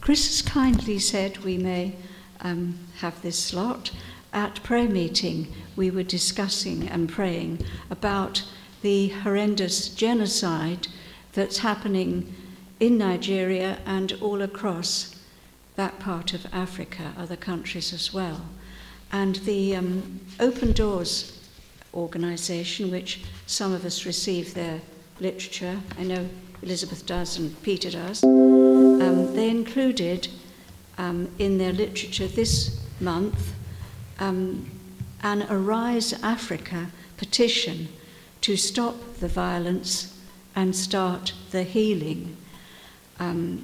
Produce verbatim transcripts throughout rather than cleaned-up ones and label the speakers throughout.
Speaker 1: Chris has kindly said we may um, have this slot. At prayer meeting, we were discussing and praying about the horrendous genocide that's happening in Nigeria and all across that part of Africa, other countries as well. And the um, Open Doors organisation, which some of us receive their literature, I know Elizabeth does and Peter does, um, they included um, in their literature this month um, an Arise Africa petition to stop the violence and start the healing. Um,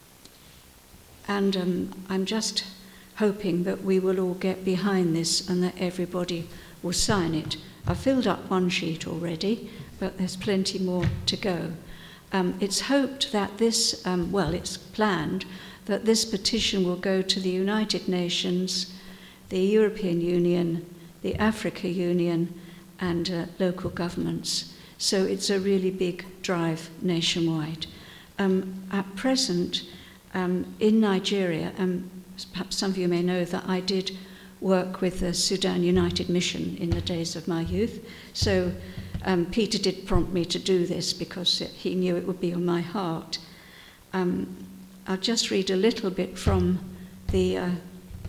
Speaker 1: and um, I'm just hoping that we will all get behind this and that everybody will sign it. I've filled up one sheet already, but there's plenty more to go. Um, it's hoped that this, um, well, it's planned that this petition will go to the United Nations, the European Union, the Africa Union, and uh, local governments. So it's a really big drive nationwide. Um, at present, um, in Nigeria, um, perhaps some of you may know that I did work with the Sudan United Mission in the days of my youth. So um, Peter did prompt me to do this because he knew it would be on my heart. Um, I'll just read a little bit from the uh,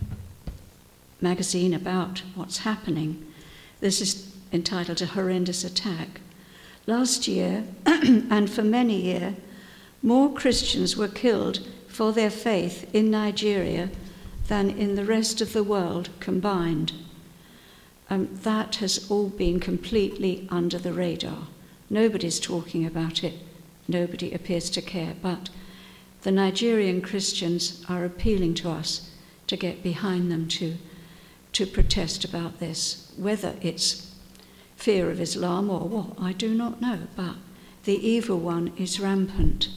Speaker 1: magazine about what's happening. This is entitled A Horrendous Attack. Last year, and for many years, more Christians were killed for their faith in Nigeria than in the rest of the world combined. Um, that has all been completely under the radar. Nobody's talking about it. Nobody appears to care. But the Nigerian Christians are appealing to us to get behind them to, to protest about this. Whether it's fear of Islam or what, I do not know. But the evil one is rampant.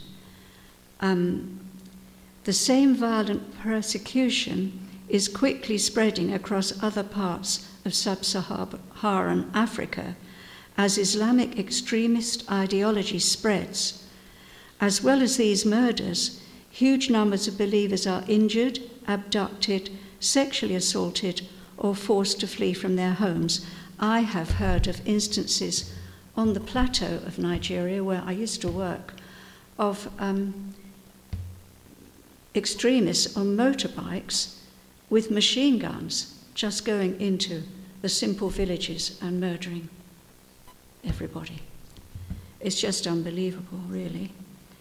Speaker 1: Um, the same violent persecution is quickly spreading across other parts of sub-Saharan Africa as Islamic extremist ideology spreads. As well as these murders, huge numbers of believers are injured, abducted, sexually assaulted, or forced to flee from their homes. I have heard of instances on the plateau of Nigeria, where I used to work, of um, extremists on motorbikes with machine guns just going into the simple villages and murdering everybody. It's just unbelievable, really.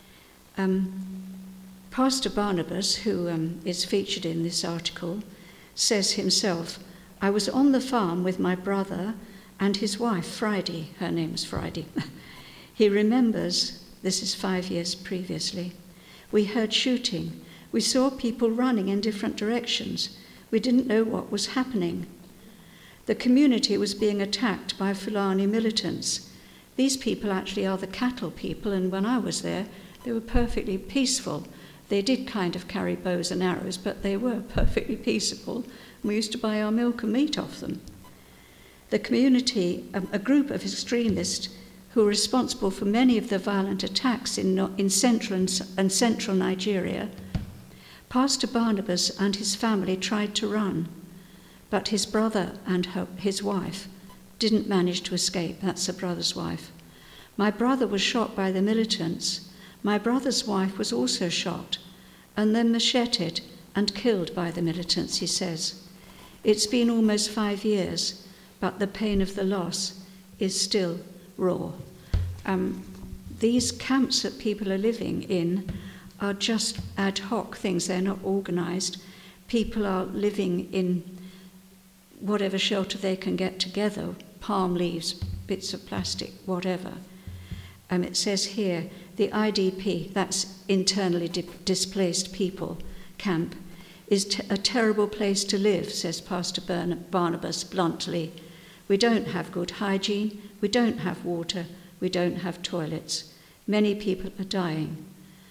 Speaker 1: Um, Pastor Barnabas, who um, is featured in this article, says himself, I was on the farm with my brother and his wife, Friday. Her name's Friday. He remembers, this is five years previously, we heard shooting. We saw people running in different directions. We didn't know what was happening. The community was being attacked by Fulani militants. These people actually are the cattle people, and when I was there, they were perfectly peaceful. They did kind of carry bows and arrows, but they were perfectly peaceable. We used to buy our milk and meat off them. The community, a group of extremists who are responsible for many of the violent attacks in, in central and, and central Nigeria, Pastor Barnabas and his family tried to run, but his brother and her, his wife didn't manage to escape. That's the brother's wife. My brother was shot by the militants. My brother's wife was also shot and then macheted and killed by the militants, he says. It's been almost five years, but the pain of the loss is still raw. Um, these camps that people are living in are just ad hoc things. They're not organised. People are living in whatever shelter they can get together, palm leaves, bits of plastic, whatever. Um, it says here, the I D P, that's internally di- displaced people camp, is t- a terrible place to live, says Pastor Barn- Barnabas bluntly. We don't have good hygiene, we don't have water, we don't have toilets. Many people are dying.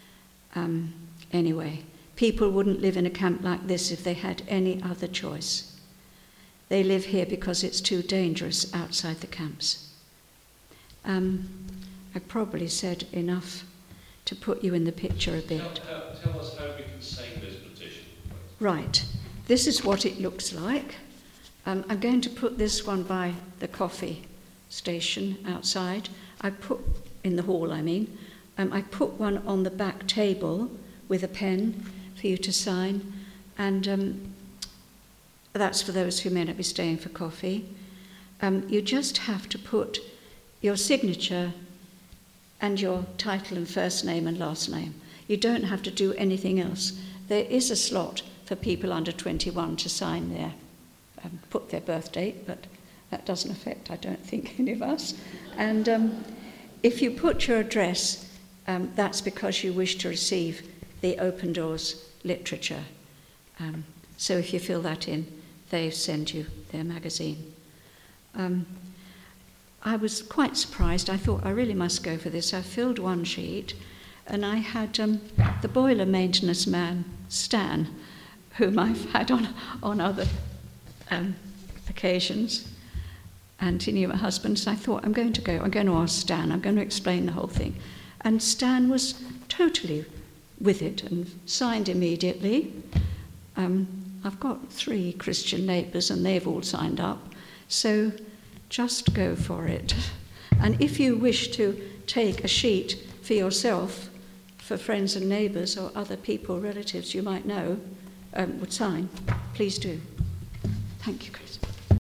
Speaker 1: Um, anyway, people wouldn't live in a camp like this if they had any other choice. They live here because it's too dangerous outside the camps. Um, I probably said enough to put you in the picture a bit.
Speaker 2: Tell, tell, tell us how we can sign this petition.
Speaker 1: Right. This is what it looks like. Um, I'm going to put this one by the coffee station outside. I put, in the hall I mean, um, I put one on the back table with a pen for you to sign, and um, that's for those who may not be staying for coffee. Um, you just have to put your signature and your title and first name and last name. You don't have to do anything else. There is a slot for people under twenty-one to sign there. Um, put their birth date, but that doesn't affect, I don't think, any of us. And um, if you put your address, um, that's because you wish to receive the Open Doors literature. Um, so if you fill that in, they send you their magazine. Um, I was quite surprised. I thought I really must go for this. I filled one sheet, and I had um, the boiler maintenance man, Stan, whom I've had on, on other Um, occasions, and he knew my husband, so I thought, I'm going to go, I'm going to ask Stan, I'm going to explain the whole thing. And Stan was totally with it and signed immediately. Um, I've got three Christian neighbours and they've all signed up, so just go for it. And if you wish to take a sheet for yourself, for friends and neighbours or other people, relatives you might know, um, would sign, please do. Thank you, Chris.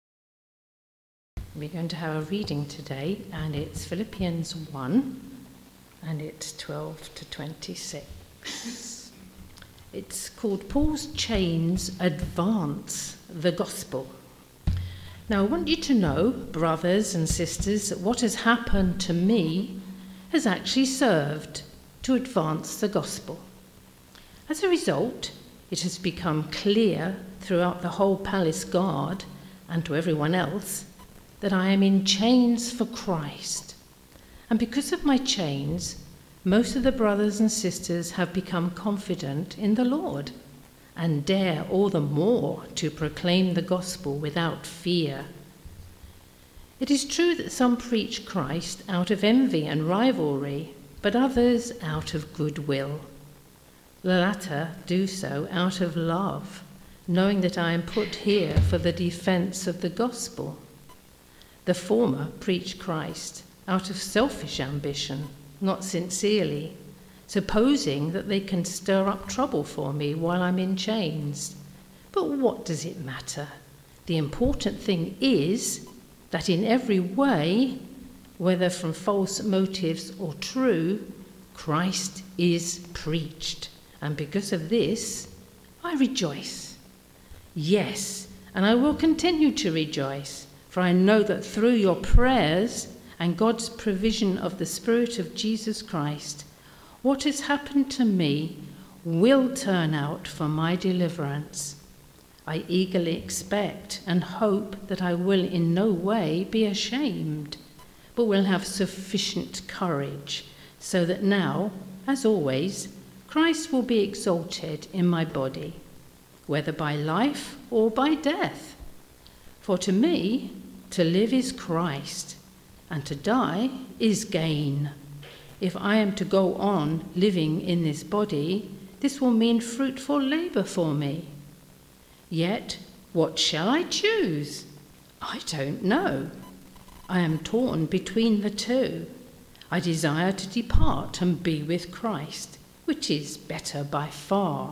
Speaker 3: We're going to have a reading today, and it's Philippians one, and it's twelve to twenty-six. It's called Paul's Chains Advance the Gospel. Now, I want you to know, brothers and sisters, that what has happened to me has actually served to advance the gospel. As a result, it has become clear throughout the whole palace guard and to everyone else that I am in chains for Christ. And because of my chains, most of the brothers and sisters have become confident in the Lord and dare all the more to proclaim the gospel without fear. It is true that some preach Christ out of envy and rivalry, but others out of goodwill. The latter do so out of love, knowing that I am put here for the defence of the gospel. The former preach Christ out of selfish ambition, not sincerely, supposing that they can stir up trouble for me while I'm in chains. But what does it matter? The important thing is that in every way, whether from false motives or true, Christ is preached. And because of this, I rejoice. Yes, and I will continue to rejoice, for I know that through your prayers and God's provision of the Spirit of Jesus Christ, what has happened to me will turn out for my deliverance. I eagerly expect and hope that I will in no way be ashamed, but will have sufficient courage, so that now, as always, Christ will be exalted in my body, whether by life or by death. For to me, to live is Christ, and to die is gain. If I am to go on living in this body, this will mean fruitful labour for me. Yet, what shall I choose? I don't know. I am torn between the two. I desire to depart and be with Christ, which is better by far.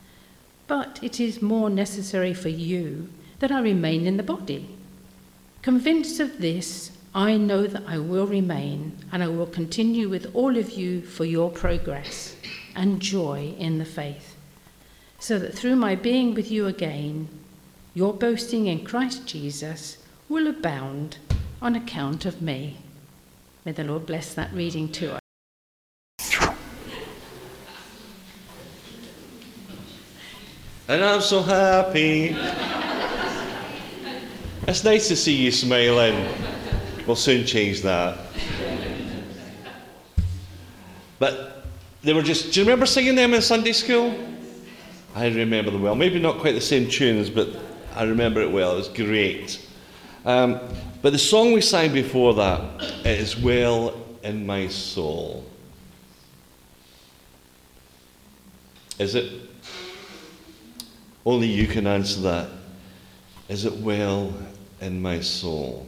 Speaker 3: But it is more necessary for you that I remain in the body. Convinced of this, I know that I will remain, and I will continue with all of you for your progress and joy in the faith, so that through my being with you again, your boasting in Christ Jesus will abound on account of me. May the Lord bless that reading to us.
Speaker 2: And I'm so happy. It's nice to see you smiling. We'll soon change that. But they were just, do you remember singing them in Sunday school? I remember them well. Maybe not quite the same tunes, but I remember it well. It was great. Um, but the song we sang before that, It Is Well in My Soul. Is it? Only you can answer that. Is it well in my soul?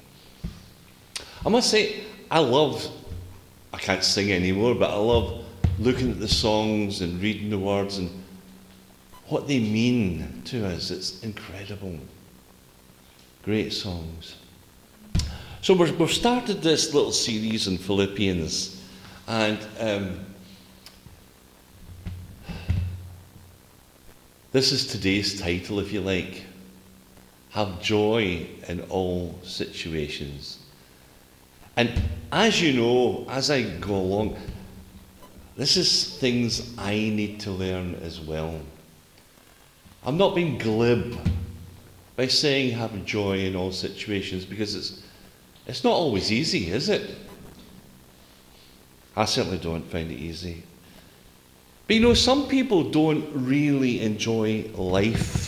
Speaker 2: I must say, I love, I can't sing anymore, but I love looking at the songs and reading the words and what they mean to us. It's incredible. Great songs. So we're, we've started this little series in Philippians, and um, this is today's title, if you like. Have joy in all situations. And as you know, as I go along, this is things I need to learn as well. I'm not being glib by saying have joy in all situations, because it's it's not always easy, is it? I certainly don't find it easy. But you know, some people don't really enjoy life.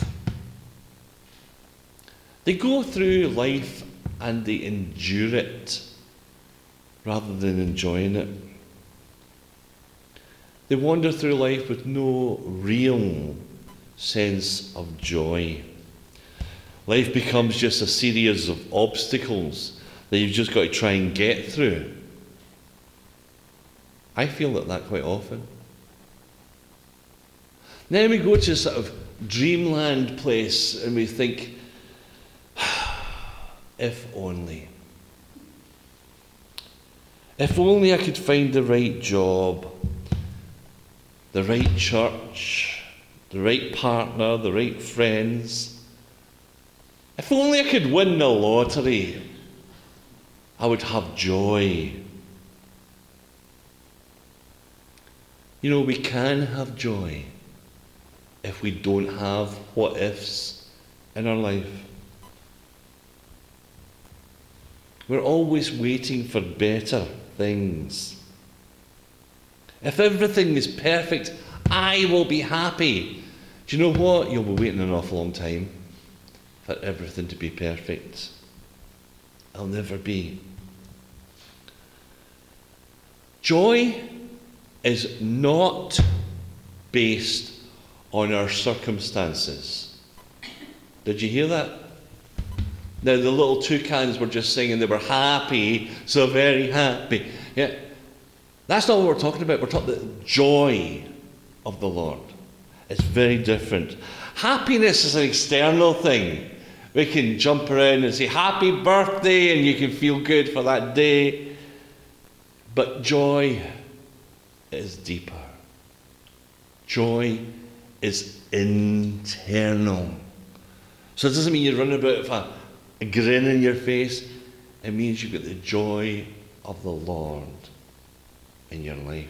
Speaker 2: They go through life and they endure it rather than enjoying it. They wander through life with no real sense of joy. Life becomes just a series of obstacles that you've just got to try and get through. I feel that that quite often. Then we go to a sort of dreamland place and we think, if only. If only I could find the right job, the right church, the right partner, the right friends. If only I could win the lottery, I would have joy. You know, we can have joy if we don't have what ifs in our life. We're always waiting for better things. If everything is perfect, I will be happy. Do you know what? You'll be waiting an awful long time for everything to be perfect. It'll never be. Joy is not based on our circumstances. Did you hear that? Now, the little toucans were just singing, they were happy, so very happy. Yeah, that's not what we're talking about. We're talking about the joy of the Lord. It's very different. Happiness is an external thing. We can jump around and say, happy birthday, and you can feel good for that day. But joy is deeper. Joy is internal. So it doesn't mean you run about with a, a grin on your face. It means you've got the joy of the Lord in your life.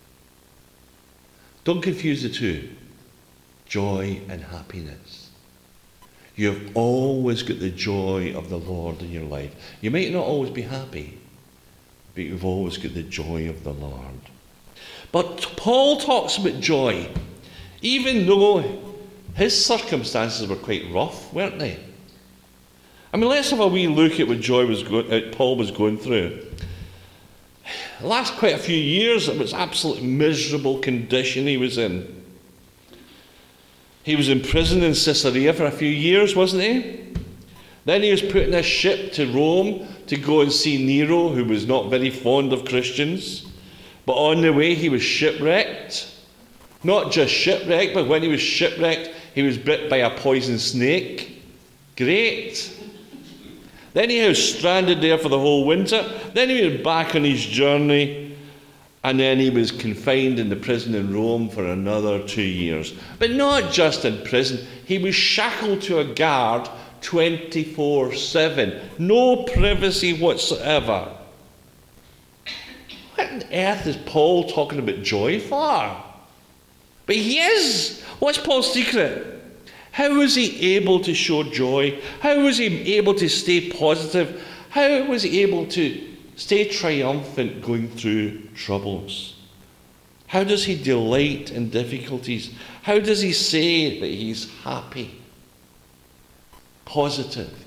Speaker 2: Don't confuse the two. Joy and happiness. You've always got the joy of the Lord in your life. You might not always be happy, but you've always got the joy of the Lord. But Paul talks about joy, even though his circumstances were quite rough, weren't they? I mean, let's have a wee look at what joy was go- uh, Paul was going through. The last quite a few years, it was absolutely miserable condition he was in. He was in prison in Caesarea for a few years, wasn't he? Then he was put in a ship to Rome to go and see Nero, who was not very fond of Christians. But on the way, he was shipwrecked. Not just shipwrecked, but when he was shipwrecked, he was bit by a poison snake. Great. Then he was stranded there for the whole winter. Then he was back on his journey. And then he was confined in the prison in Rome for another two years. But not just in prison. He was shackled to a guard twenty-four seven. No privacy whatsoever. What on earth is Paul talking about joy for? But he is. What's Paul's secret? How was he able to show joy? How was he able to stay positive? How was he able to stay triumphant going through troubles? How does he delight in difficulties? How does he say that he's happy, positive,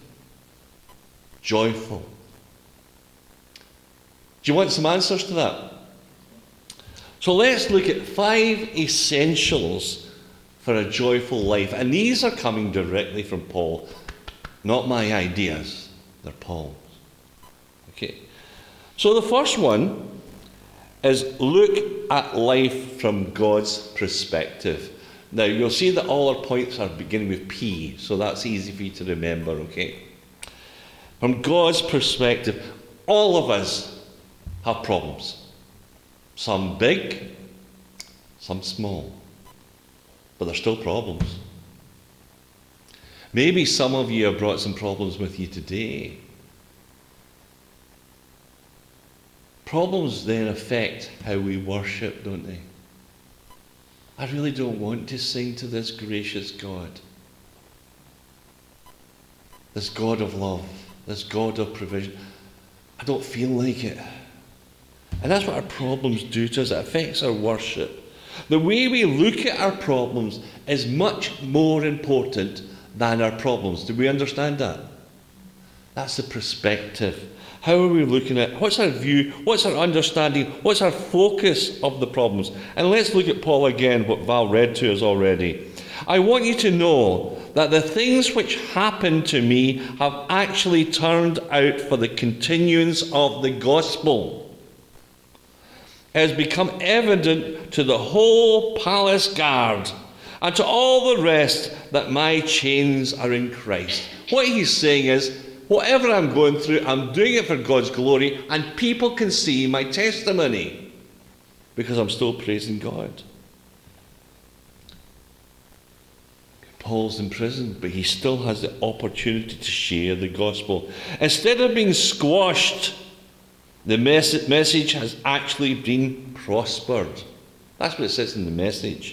Speaker 2: joyful? Do you want some answers to that? So let's look at five essentials for a joyful life. And these are coming directly from Paul. Not my ideas, they're Paul's. Okay. So the first one is look at life from God's perspective. Now you'll see that all our points are beginning with P, so that's easy for you to remember, okay? From God's perspective, all of us have problems. Some big, some small. But they're still problems. Maybe some of you have brought some problems with you today. Problems then affect how we worship, don't they? I really don't want to sing to this gracious God. This God of love. This God of provision. I don't feel like it. And that's what our problems do to us. It affects our worship. The way we look at our problems is much more important than our problems. Do we understand that? That's the perspective. How are we looking at, what's our view, what's our understanding, what's our focus of the problems? And let's look at Paul again, what Val read to us already. I want you to know that the things which happened to me have actually turned out for the continuance of the gospel. It has become evident to the whole palace guard and to all the rest that my chains are in Christ. What he's saying is, whatever I'm going through, I'm doing it for God's glory, and people can see my testimony because I'm still praising God. Paul's in prison, but he still has the opportunity to share the gospel. Instead of being squashed, the mes- message has actually been prospered. That's what it says in the Message.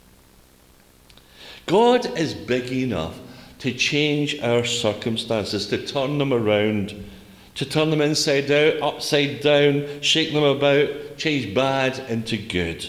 Speaker 2: God is big enough to change our circumstances, to turn them around, to turn them inside out, upside down, shake them about, change bad into good.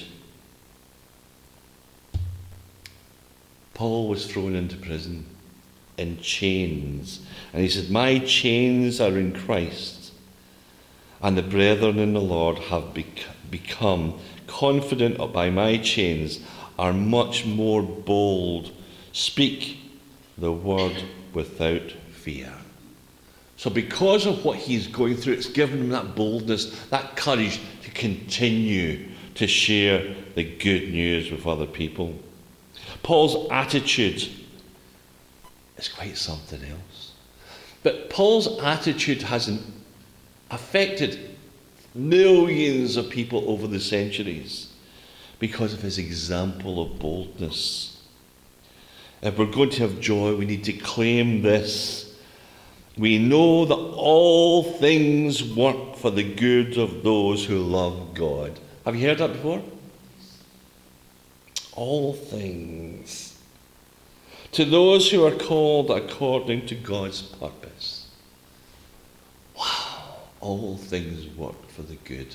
Speaker 2: Paul was thrown into prison in chains. And he said, my chains are in Christ, and the brethren in the Lord have bec- become confident by my chains, are much more bold. Speak the word without fear. So because of what he's going through, it's given him that boldness, that courage to continue to share the good news with other people. Paul's attitude is quite something else. But Paul's attitude hasn't affected millions of people over the centuries because of his example of boldness. If we're going to have joy, we need to claim this. We know that all things work for the good of those who love God. Have you heard that before? All things. To those who are called according to God's purpose. Wow. All things work for the good.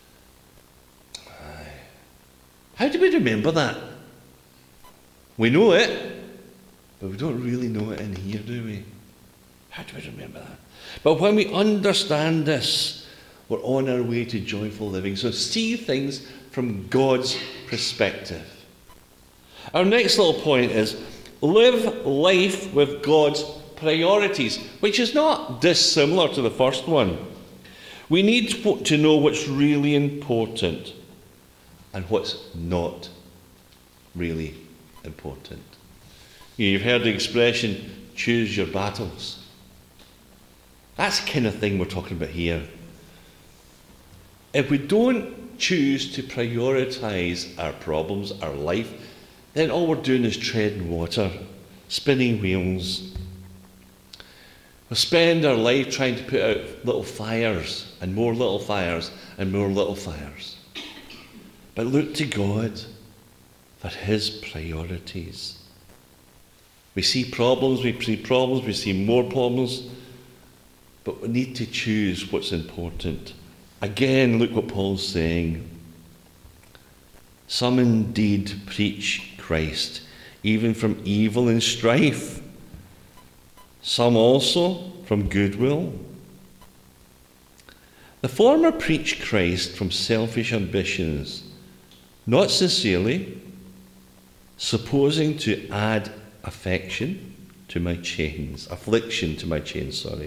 Speaker 2: Aye. How do we remember that? We know it, but we don't really know it in here, do we? How do we remember that? But when we understand this, we're on our way to joyful living. So see things from God's perspective. Our next little point is live life with God's priorities, which is not dissimilar to the first one. We need to know what's really important and what's not really important. You've heard the expression, choose your battles. That's the kind of thing we're talking about here. If we don't choose to prioritize our problems, our life, then all we're doing is treading water, spinning wheels. We'll spend our life trying to put out little fires, and more little fires, and more little fires. But look to God for his priorities. We see problems, we see problems, we see more problems, but we need to choose what's important. Again, look what Paul's saying. Some indeed preach Christ, even from evil and strife. Some also from goodwill. The former preach Christ from selfish ambitions not sincerely, supposing to add affection to my chains, affliction to my chains, sorry,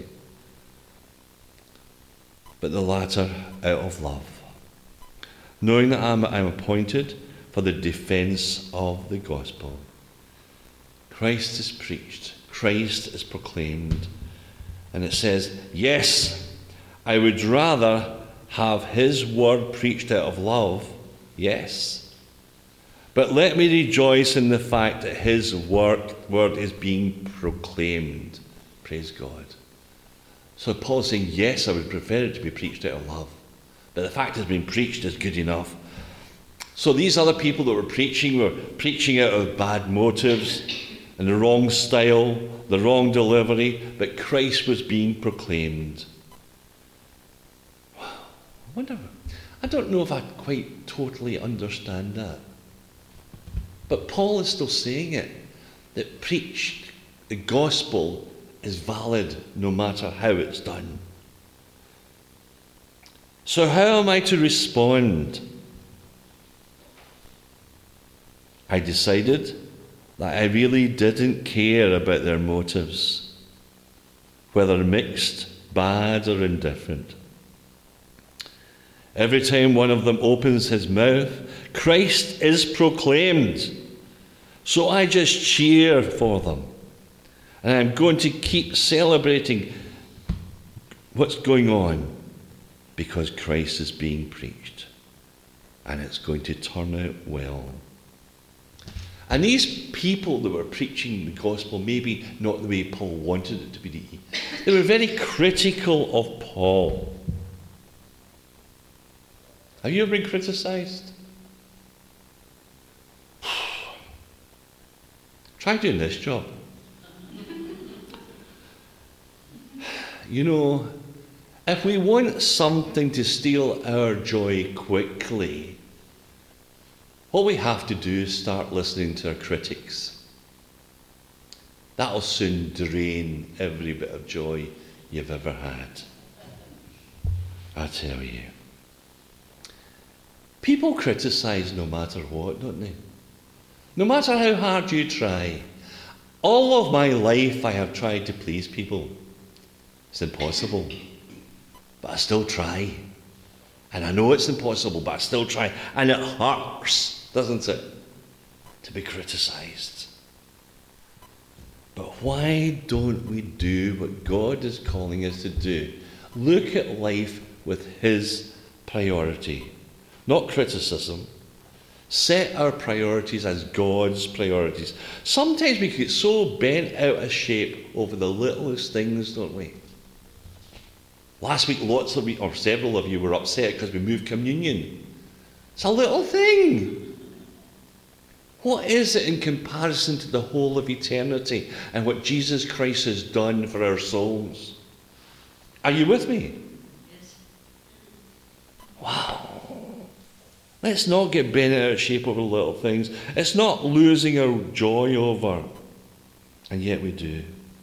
Speaker 2: but the latter out of love, knowing that I'm, I'm appointed for the defense of the gospel. Christ is preached, Christ is proclaimed, and it says, yes, I would rather have his word preached out of love, yes, but let me rejoice in the fact that his word, word is being proclaimed. Praise God. So Paul's saying, yes, I would prefer it to be preached out of love, but the fact it's been preached is good enough. So these other people that were preaching were preaching out of bad motives and the wrong style, the wrong delivery, but Christ was being proclaimed. Wow. I wonder, I don't know if I quite totally understand that. But Paul is still saying it, that preached, the gospel is valid no matter how it's done. So how am I to respond? I decided that I really didn't care about their motives, whether mixed, bad or indifferent. Every time one of them opens his mouth, Christ is proclaimed. So I just cheer for them. And I'm going to keep celebrating what's going on because Christ is being preached. And it's going to turn out well. And these people that were preaching the gospel, maybe not the way Paul wanted it to be, they were very critical of Paul. Have you ever been criticised? Try doing this job. You know, if we want something to steal our joy quickly, what we have to do is start listening to our critics. That'll soon drain every bit of joy you've ever had. I tell you. People criticise no matter what, don't they? No matter how hard you try. All of my life I have tried to please people. It's impossible. But I still try. And I know it's impossible, but I still try. And it hurts, doesn't it? To be criticised. But why don't we do what God is calling us to do? Look at life with his priority. Not criticism. Set our priorities as God's priorities. Sometimes we get so bent out of shape over the littlest things, don't we? Last week, lots of you, or several of you, were upset because we moved communion. It's a little thing. What is it in comparison to the whole of eternity and what Jesus Christ has done for our souls? Are you with me?
Speaker 1: Yes.
Speaker 2: Wow. Let's not get bent out of shape over little things. It's not losing our joy over. And yet we do.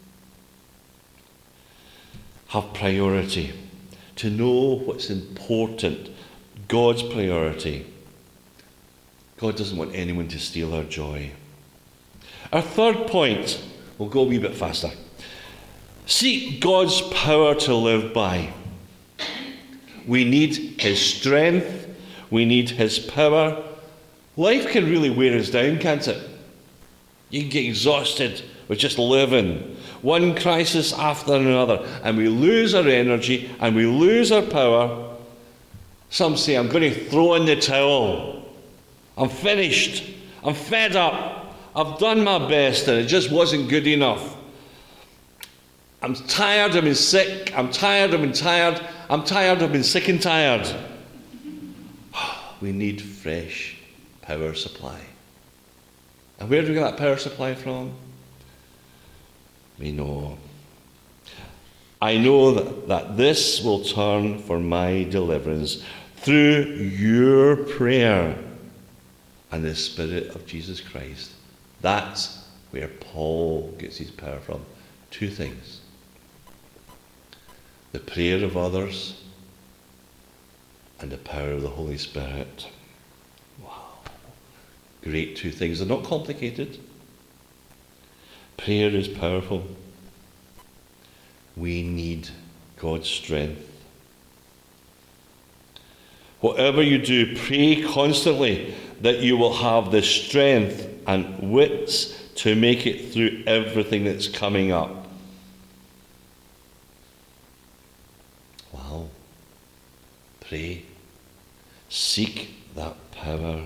Speaker 2: Have priority. To know what's important. God's priority. God doesn't want anyone to steal our joy. Our third point, we'll go a wee bit faster. Seek God's power to live by. We need his strength. We need his power. Life can really wear us down, can't it? You can get exhausted with just living. One crisis after another. And we lose our energy and we lose our power. Some say, I'm going to throw in the towel. I'm finished. I'm fed up. I've done my best and it just wasn't good enough. I'm tired, I've been sick. I'm tired, I've been tired. I'm tired, I've been sick and tired. We need fresh power supply. And where do we get that power supply from? We know. I know that, that this will turn for my deliverance through your prayer and the Spirit of Jesus Christ. That's where Paul gets his power from. Two things. The prayer of others and the power of the Holy Spirit. Wow. great two things. They're not complicated. Prayer is powerful. We need God's strength. Whatever you do, pray constantly that you will have the strength and wits to make it through everything that's coming up. Wow. Pray. Seek that power.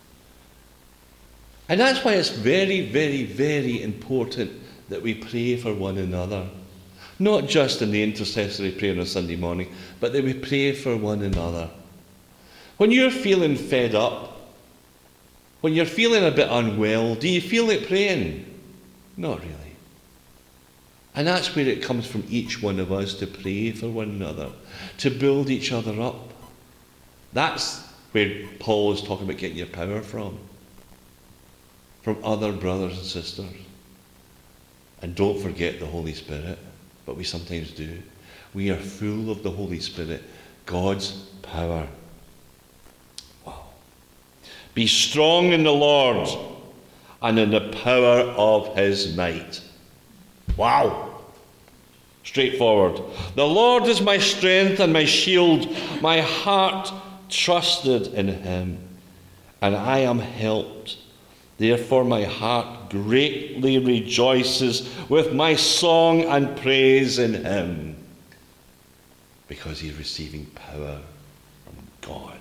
Speaker 2: And that's why it's very, very, very important that we pray for one another. Not just in the intercessory prayer on a Sunday morning, but that we pray for one another. When you're feeling fed up, when you're feeling a bit unwell, do you feel like praying? Not really. And that's where it comes from each one of us, to pray for one another, to build each other up. That's where Paul is talking about getting your power from. From other brothers and sisters. And don't forget the Holy Spirit, but we sometimes do. We are full of the Holy Spirit, God's power. Wow. Be strong in the Lord and in the power of his might. Wow. Straightforward. The Lord is my strength and my shield. My heart trusted in him, and I am helped. Therefore my heart greatly rejoices with my song and praise in him, because he's receiving power from God.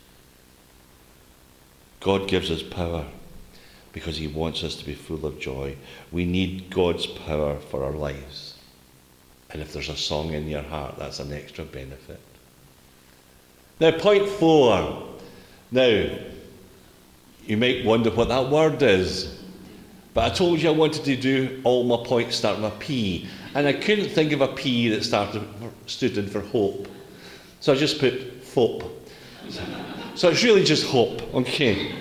Speaker 2: God gives us power because he wants us to be full of joy. We need God's power for our lives. And if there's a song in your heart, that's an extra benefit. Now, point four. Now, you might wonder what that word is. But I told you I wanted to do all my points starting with a P. And I couldn't think of a P that started, stood in for hope. So I just put hope. So it's really just hope. Okay.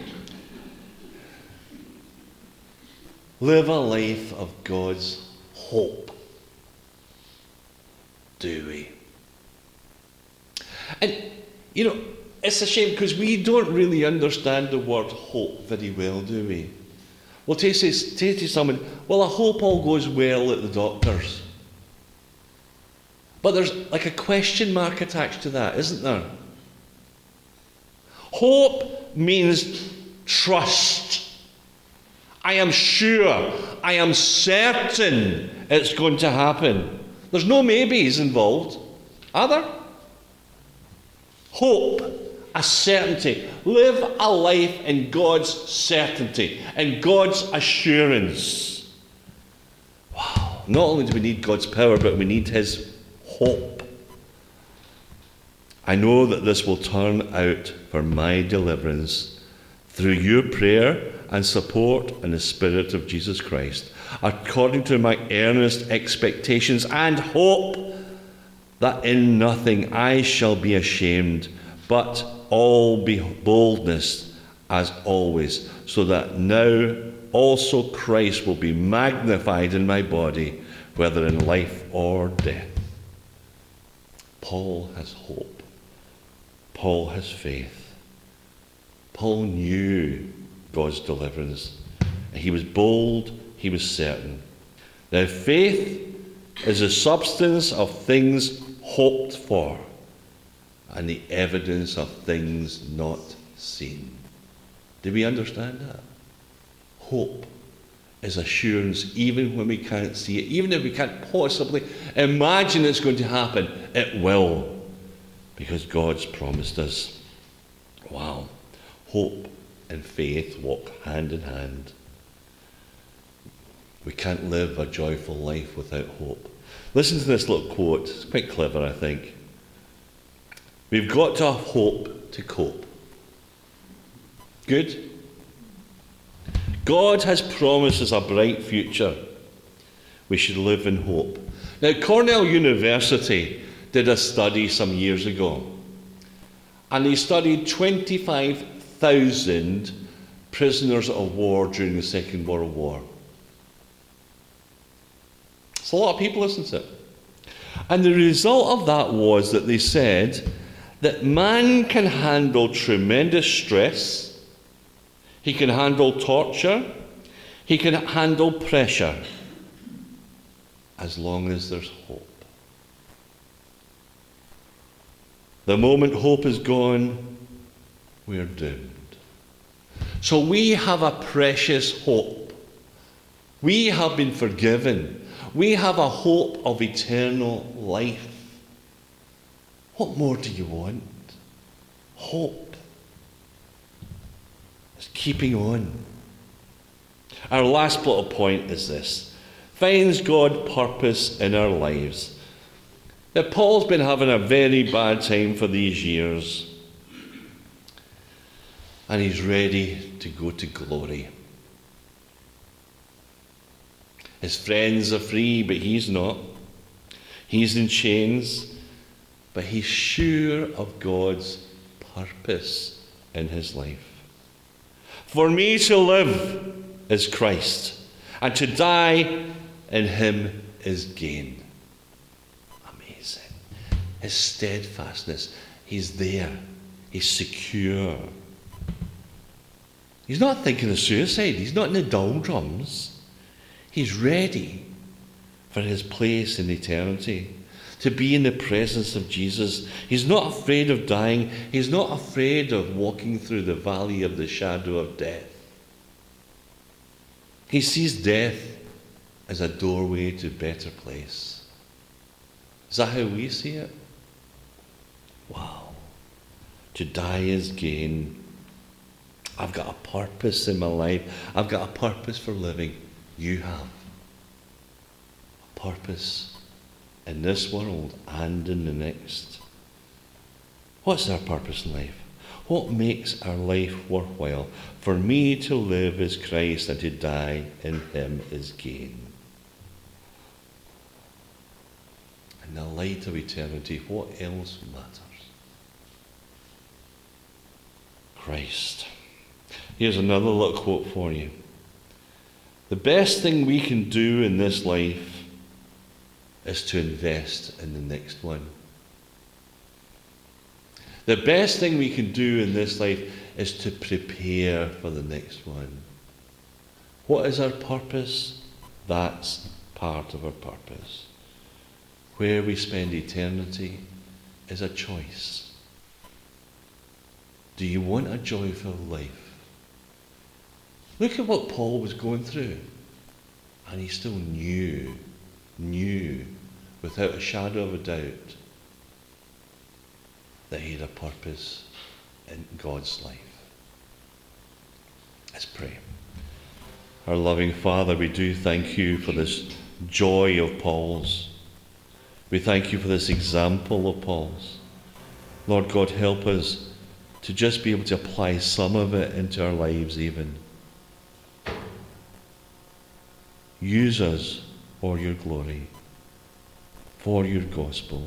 Speaker 2: Live a life of God's hope. Do we? And, you know, it's a shame because we don't really understand the word hope very well, do we? Well, to say, say to someone, well, I hope all goes well at the doctor's. But there's like a question mark attached to that, isn't there? Hope means trust. I am sure, I am certain it's going to happen. There's no maybes involved, are there? Hope, a certainty. Live a life in God's certainty and God's assurance. Wow. Not only do we need God's power, but we need his hope. I know that this will turn out for my deliverance through your prayer and support in the Spirit of Jesus Christ, according to my earnest expectations and hope that in nothing I shall be ashamed, but all be boldness as always, so that now also Christ will be magnified in my body, whether in life or death. Paul has hope. Paul has faith. Paul knew God's deliverance. He was bold, he was certain. Now faith is the substance of things hoped for and the evidence of things not seen. Do we understand that? Hope is assurance even when we can't see it. Even if we can't possibly imagine it's going to happen, it will. Because God's promised us. Wow. Hope and faith walk hand in hand. We can't live a joyful life without hope. Listen to this little quote. It's quite clever, I think. We've got to have hope to cope. Good? God has promised us a bright future. We should live in hope. Now, Cornell University did a study some years ago. And they studied twenty-five thousand prisoners of war during the Second World War. It's a lot of people, isn't it? And the result of that was that they said that man can handle tremendous stress, He can handle torture. He can handle pressure, as long as there's hope. The moment hope is gone, we're doomed. So we have a precious hope. We have been forgiven. We have a hope of eternal life. What more do you want? Hope. It's keeping on. Our last little point is this. Finds God purpose in our lives. That Paul's been having a very bad time for these years. And he's ready to go to glory. His friends are free, but he's not. He's in chains, but he's sure of God's purpose in his life. For me to live is Christ, and to die in him is gain. Amazing. His steadfastness, he's there, he's secure. He's not thinking of suicide, he's not in the doldrums. He's ready for his place in eternity, to be in the presence of Jesus. He's not afraid of dying, he's not afraid of walking through the valley of the shadow of death. He sees death as a doorway to a better place. Is that how we see it? Wow. To die is gain. I've got a purpose in my life. I've got a purpose for living. You have a purpose in this world and in the next. What's our purpose in life? What makes our life worthwhile? For me to live is Christ, and to die in him is gain. In the light of eternity, what else matters? Christ. Here's another little quote for you. The best thing we can do in this life is to invest in the next one. The best thing we can do in this life is to prepare for the next one. What is our purpose? That's part of our purpose. Where we spend eternity is a choice. Do you want a joyful life? Look at what Paul was going through. And he still knew, knew, without a shadow of a doubt, that he had a purpose in God's life. Let's pray. Our loving Father, we do thank you for this joy of Paul's. We thank you for this example of Paul's. Lord God, help us to just be able to apply some of it into our lives even. Use us for your glory, for your gospel.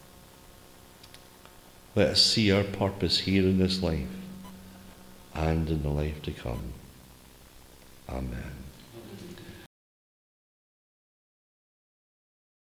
Speaker 2: Let us see our purpose here in this life and in the life to come. Amen.